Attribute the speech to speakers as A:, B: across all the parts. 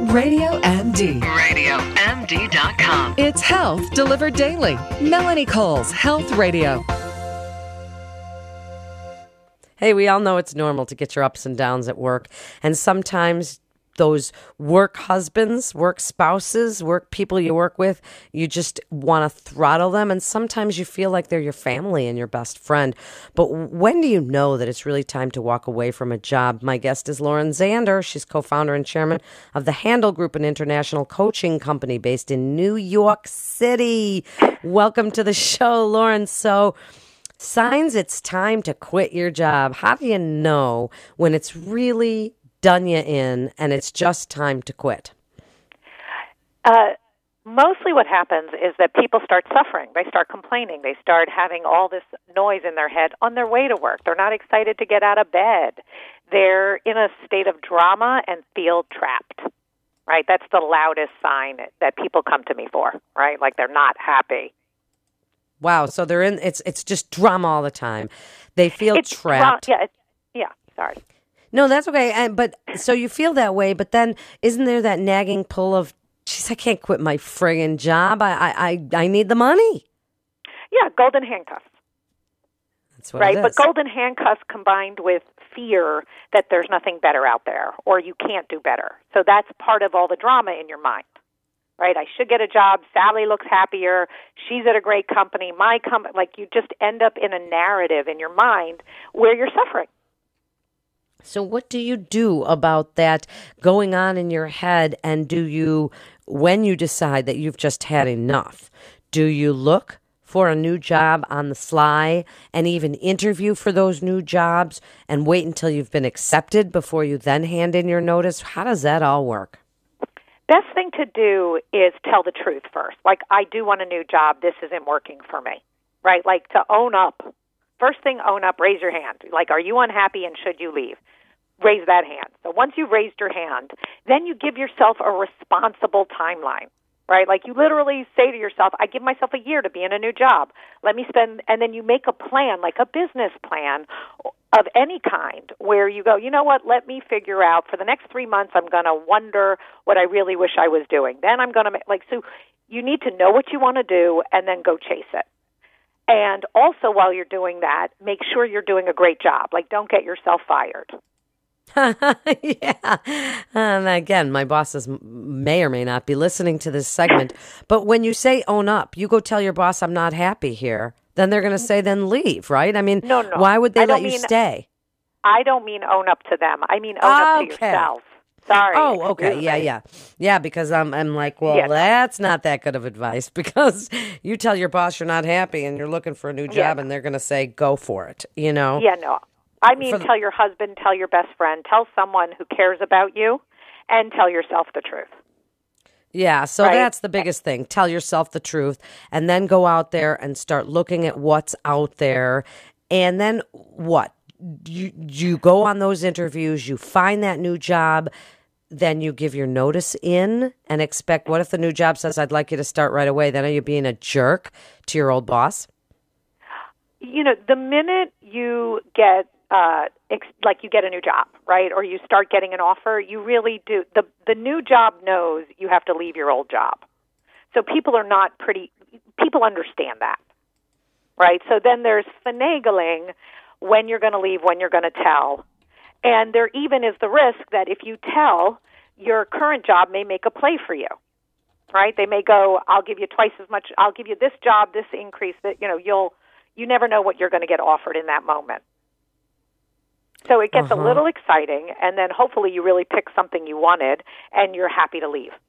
A: RadioMD.
B: RadioMD.com.
A: It's health delivered daily. Melanie Cole's Health Radio.
C: Hey, we all know it's normal to get your ups and downs at work. And sometimes those work husbands, work spouses, work people you work with, you just want to throttle them. And sometimes you feel like they're your family and your best friend. But when do you know that it's really time to walk away from a job? My guest is Lauren Zander. She's co-founder and chairman of the Handle Group, an international coaching company based in New York City. Welcome to the show, Lauren. So, signs it's time to quit your job. How do you know when it's really done you in and it's just time to quit?
D: Mostly what happens is that people start suffering. They start complaining. They start having all this noise in their head on their way to work. They're not excited to get out of bed. They're in a state of drama and feel trapped, right? That's the loudest sign that people come to me for, right? Like they're not happy.
C: Wow, so they're in. It's just drama all the time. They feel trapped.
D: Sorry.
C: No, that's okay. But so you feel that way, but then isn't there that nagging pull of, geez, I can't quit my friggin' job. I need the money.
D: Yeah, golden handcuffs.
C: That's what it is.
D: But golden handcuffs combined with fear that there's nothing better out there or you can't do better. So that's part of all the drama in your mind. Right, I should get a job. Sally looks happier. She's at a great company. My company, like you just end up in a narrative in your mind where you're suffering.
C: So what do you do about that going on in your head? And do you, when you decide that you've just had enough, do you look for a new job on the sly and even interview for those new jobs and wait until you've been accepted before you then hand in your notice? How does that all work?
D: Best thing to do is tell the truth first. Like, I do want a new job. This isn't working for me, right? Like, to own up. First thing, own up, raise your hand. Like, are you unhappy and should you leave? Raise that hand. So once you've raised your hand, then you give yourself a responsible timeline, right? Like, you literally say to yourself, I give myself a year to be in a new job. Let me spend, and then you make a plan, like a business plan of any kind, where you go, you know what, let me figure out for the next 3 months, I'm going to wonder what I really wish I was doing. Then I'm going to so you need to know what you want to do and then go chase it. And also while you're doing that, make sure you're doing a great job. Like, don't get yourself fired.
C: Yeah. And again, my bosses may or may not be listening to this segment, but when you say own up, you go tell your boss I'm not happy here, then they're going to say then leave, right? I mean,
D: no.
C: Why would they let you stay?
D: I don't mean own up to them. I mean own up to yourself. Sorry.
C: Oh, okay. Yeah, because I'm like, well, that's not that good of advice, because you tell your boss you're not happy and you're looking for a new job and they're going to say go for it, you know?
D: Yeah, no. I mean, tell your husband, tell your best friend, tell someone who cares about you, and tell yourself the truth.
C: Yeah, so that's the biggest thing. Tell yourself the truth, and then go out there and start looking at what's out there. And then what? You go on those interviews, you find that new job, then you give your notice in and expect, what if the new job says, I'd like you to start right away? Then are you being a jerk to your old boss?
D: You know, the minute you get you get a new job, right, or you start getting an offer, you really do. The new job knows you have to leave your old job. So people understand that, right? So then there's finagling when you're going to leave, when you're going to tell. And there even is the risk that if you tell, your current job may make a play for you, right? They may go, I'll give you twice as much, I'll give you this job, this increase, that, you never know what you're going to get offered in that moment. So it gets a little exciting, and then hopefully you really pick something you wanted, and you're happy to leave.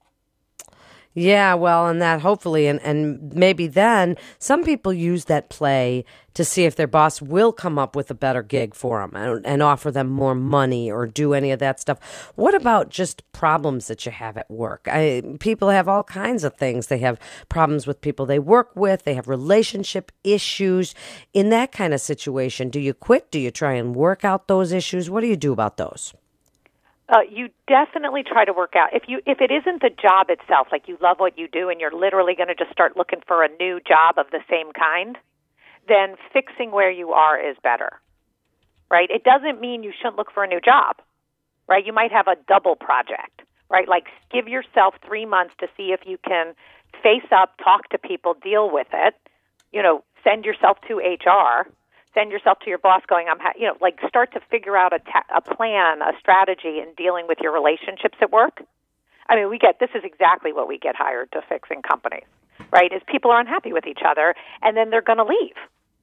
C: Yeah, well, and that hopefully, and maybe then some people use that play to see if their boss will come up with a better gig for them and offer them more money or do any of that stuff. What about just problems that you have at work? People have all kinds of things. They have problems with people they work with. They have relationship issues. In that kind of situation, do you quit? Do you try and work out those issues? What do you do about those?
D: You definitely try to work out. If it isn't the job itself, like you love what you do and you're literally going to just start looking for a new job of the same kind, then fixing where you are is better, right? It doesn't mean you shouldn't look for a new job, right? You might have a double project, right? Like give yourself 3 months to see if you can face up, talk to people, deal with it. Send yourself to HR, send yourself to your boss going, like start to figure out a plan, a strategy in dealing with your relationships at work. I mean, this is exactly what we get hired to fix in companies, right? Is people are unhappy with each other and then they're going to leave.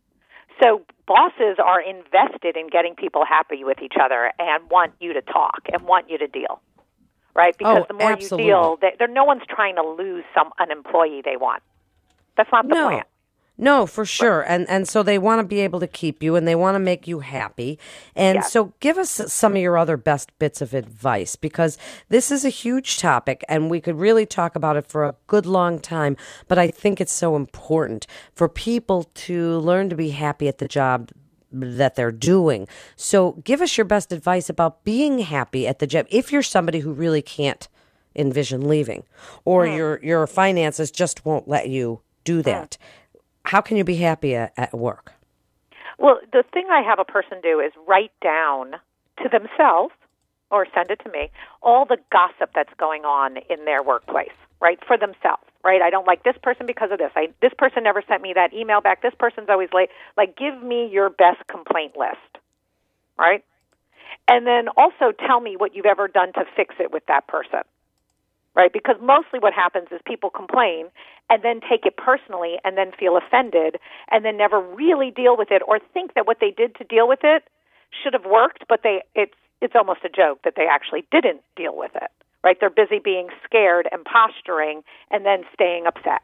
D: So bosses are invested in getting people happy with each other and want you to talk and want you to deal, right? Because the more
C: absolutely.
D: you deal, no one's trying to lose an employee they want. That's not the plan.
C: No, for sure. And so they want to be able to keep you and they want to make you happy. And
D: Yes.
C: so give us some of your other best bits of advice, because this is a huge topic and we could really talk about it for a good long time. But I think it's so important for people to learn to be happy at the job that they're doing. So give us your best advice about being happy at the job if you're somebody who really can't envision leaving, or your finances just won't let you do that. How can you be happy at work?
D: Well, the thing I have a person do is write down to themselves, or send it to me, all the gossip that's going on in their workplace, right, for themselves, right? I don't like this person because of this. This person never sent me that email back. This person's always late. Like, give me your best complaint list, right? And then also tell me what you've ever done to fix it with that person. Right, because mostly what happens is people complain and then take it personally and then feel offended and then never really deal with it, or think that what they did to deal with it should have worked, but it's almost a joke that they actually didn't deal with it. Right, they're busy being scared and posturing and then staying upset.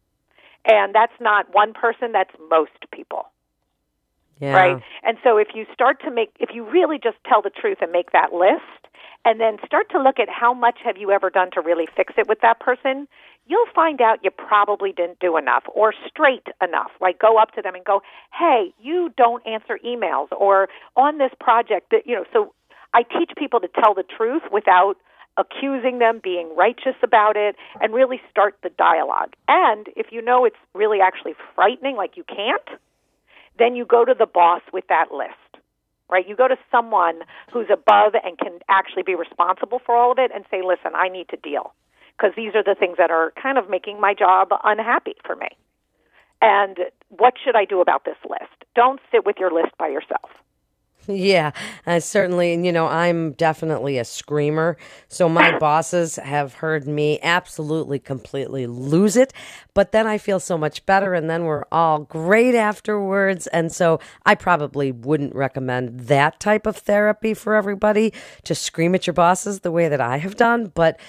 D: And that's not one person, that's most people.
C: Yeah.
D: Right? And so if you really just tell the truth and make that list, and then start to look at how much have you ever done to really fix it with that person, you'll find out you probably didn't do enough or straight enough. Like, go up to them and go, hey, you don't answer emails, or on this project, so I teach people to tell the truth without accusing them, being righteous about it, and really start the dialogue. And if you know it's really actually frightening, like you can't, then you go to the boss with that list. Right? You go to someone who's above and can actually be responsible for all of it and say, listen, I need to deal, because these are the things that are kind of making my job unhappy for me. And what should I do about this list? Don't sit with your list by yourself.
C: Yeah, certainly. And, I'm definitely a screamer. So my bosses have heard me absolutely, completely lose it. But then I feel so much better, and then we're all great afterwards. And so I probably wouldn't recommend that type of therapy for everybody, to scream at your bosses the way that I have done. But,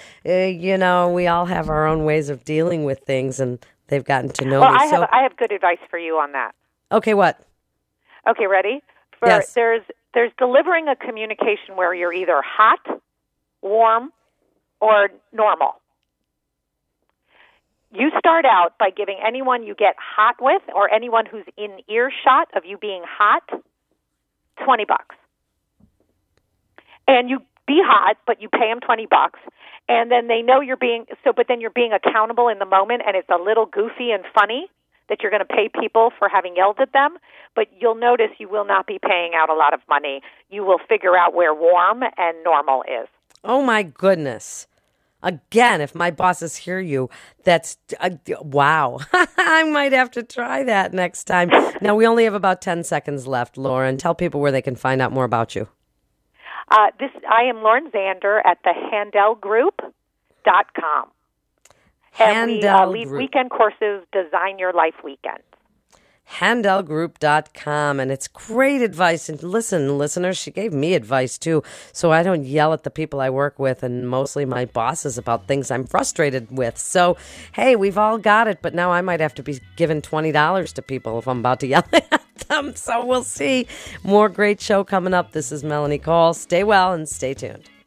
C: we all have our own ways of dealing with things, and they've gotten to know me.
D: I have good advice for you on that.
C: Okay, what?
D: Okay, ready?
C: Yes.
D: There's delivering a communication where you're either hot, warm, or normal. You start out by giving anyone you get hot with, or anyone who's in earshot of you being hot, $20. And you be hot, but you pay them $20, and then they know but then you're being accountable in the moment, and it's a little goofy and funny that you're going to pay people for having yelled at them, but you'll notice you will not be paying out a lot of money. You will figure out where warm and normal is.
C: Oh, my goodness. Again, if my bosses hear you, that's wow. I might have to try that next time. Now, we only have about 10 seconds left, Lauren. Tell people where they can find out more about you.
D: I am Lauren Zander at the HandelGroup.com. And we lead weekend courses, Design Your Life Weekends.
C: HandelGroup.com. And it's great advice. And listen, listeners, she gave me advice too, so I don't yell at the people I work with and mostly my bosses about things I'm frustrated with. So, hey, we've all got it, but now I might have to be giving $20 to people if I'm about to yell at them. So we'll see. More great show coming up. This is Melanie Cole. Stay well and stay tuned.